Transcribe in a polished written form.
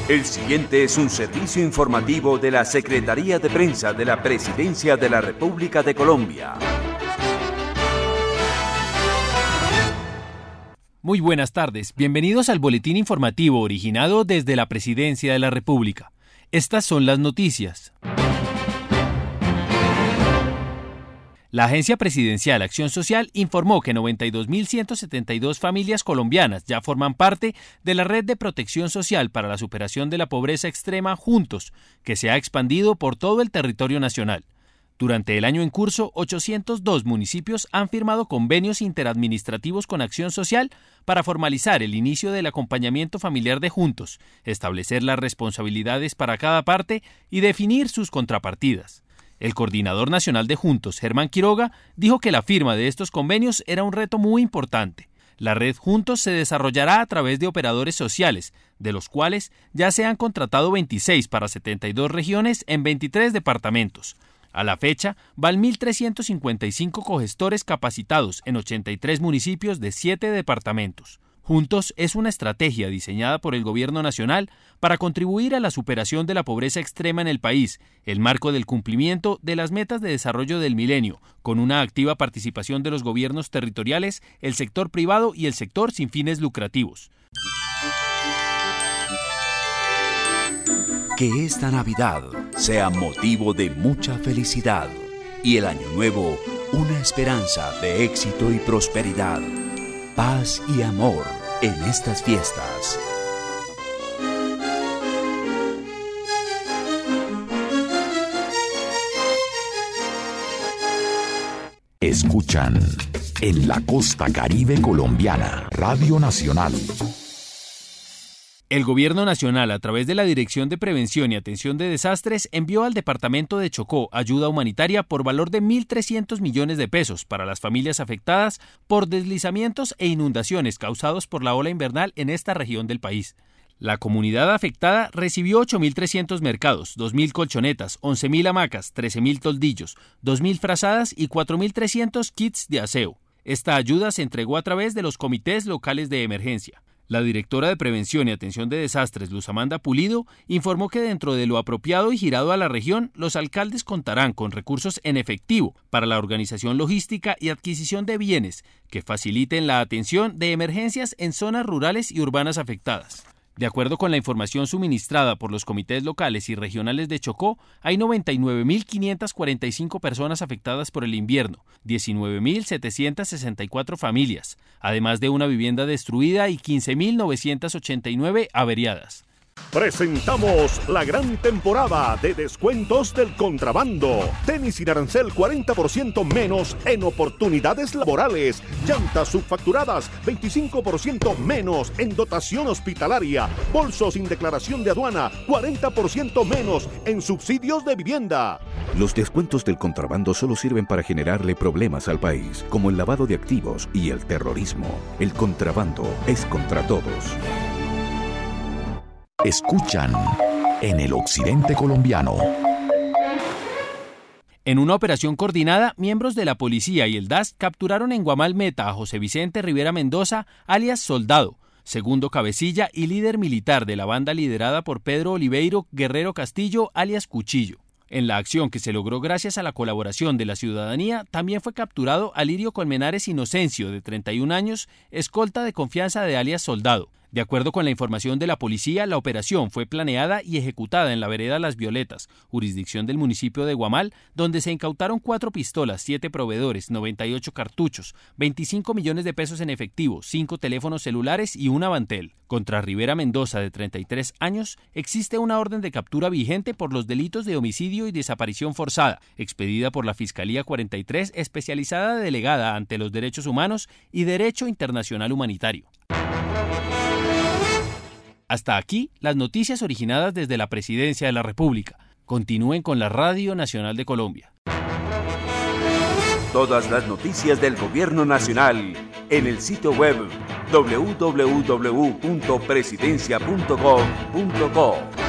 El siguiente es un servicio informativo de la Secretaría de Prensa de la Presidencia de la República de Colombia. Muy buenas tardes, bienvenidos al boletín informativo originado desde la Presidencia de la República. Estas son las noticias. La Agencia Presidencial Acción Social informó que 92.172 familias colombianas ya forman parte de la Red de Protección Social para la Superación de la Pobreza Extrema Juntos, que se ha expandido por todo el territorio nacional. Durante el año en curso, 802 municipios han firmado convenios interadministrativos con Acción Social para formalizar el inicio del acompañamiento familiar de Juntos, establecer las responsabilidades para cada parte y definir sus contrapartidas. El coordinador nacional de Juntos, Germán Quiroga, dijo que la firma de estos convenios era un reto muy importante. La red Juntos se desarrollará a través de operadores sociales, de los cuales ya se han contratado 26 para 72 regiones en 23 departamentos. A la fecha, van 1.355 cogestores capacitados en 83 municipios de 7 departamentos. Juntos es una estrategia diseñada por el Gobierno Nacional para contribuir a la superación de la pobreza extrema en el país, el marco del cumplimiento de las metas de desarrollo del milenio, con una activa participación de los gobiernos territoriales, el sector privado y el sector sin fines lucrativos. Que esta Navidad sea motivo de mucha felicidad y el Año Nuevo una esperanza de éxito y prosperidad, paz y amor en estas fiestas. Escuchan en la costa caribe colombiana, Radio Nacional. El Gobierno Nacional, a través de la Dirección de Prevención y Atención de Desastres, envió al Departamento de Chocó ayuda humanitaria por valor de 1.300 millones de pesos para las familias afectadas por deslizamientos e inundaciones causados por la ola invernal en esta región del país. La comunidad afectada recibió 8.300 mercados, 2.000 colchonetas, 11.000 hamacas, 13.000 toldillos, 2.000 frazadas y 4.300 kits de aseo. Esta ayuda se entregó a través de los comités locales de emergencia. La directora de Prevención y Atención de Desastres, Luz Amanda Pulido, informó que dentro de lo apropiado y girado a la región, los alcaldes contarán con recursos en efectivo para la organización logística y adquisición de bienes que faciliten la atención de emergencias en zonas rurales y urbanas afectadas. De acuerdo con la información suministrada por los comités locales y regionales de Chocó, hay 99.545 personas afectadas por el invierno, 19.764 familias, además de una vivienda destruida y 15.989 averiadas. Presentamos la gran temporada de descuentos del contrabando. Tenis sin arancel 40% menos en oportunidades laborales. Llantas subfacturadas 25% menos en dotación hospitalaria. Bolsos sin declaración de aduana 40% menos en subsidios de vivienda. Los descuentos del contrabando solo sirven para generarle problemas al país, como el lavado de activos y el terrorismo. El contrabando es contra todos. Escuchan en el occidente colombiano. En una operación coordinada, miembros de la policía y el DAS capturaron en Guamal Meta a José Vicente Rivera Mendoza, alias Soldado, segundo cabecilla y líder militar de la banda liderada por Pedro Oliveiro Guerrero Castillo, alias Cuchillo. En la acción que se logró gracias a la colaboración de la ciudadanía, también fue capturado Alirio Colmenares Inocencio, de 31 años, escolta de confianza de alias Soldado. De acuerdo con la información de la policía, la operación fue planeada y ejecutada en la vereda Las Violetas, jurisdicción del municipio de Guamal, donde se incautaron 4 pistolas, 7 proveedores, 98 cartuchos, 25 millones de pesos en efectivo, 5 teléfonos celulares y un avantel. Contra Rivera Mendoza, de 33 años, existe una orden de captura vigente por los delitos de homicidio y desaparición forzada, expedida por la Fiscalía 43, especializada delegada ante los derechos humanos y derecho internacional humanitario. Hasta aquí las noticias originadas desde la Presidencia de la República. Continúen con la Radio Nacional de Colombia. Todas las noticias del Gobierno Nacional en el sitio web www.presidencia.gov.co.